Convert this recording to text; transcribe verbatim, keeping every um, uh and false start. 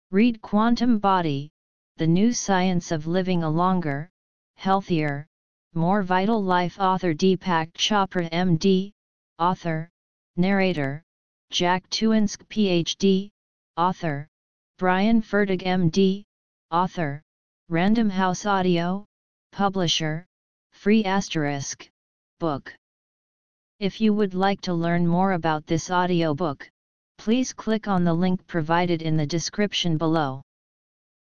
Read Quantum Body, The New Science of Living a Longer, Healthier, More Vital Life. Author Deepak Chopra M D, author, narrator, Jack Tuinsk P H D, author, Brian Fertig M D, author, Random House Audio, publisher, Free Asterisk, book. If you would like to learn more about this audiobook, please click on the link provided in the description below.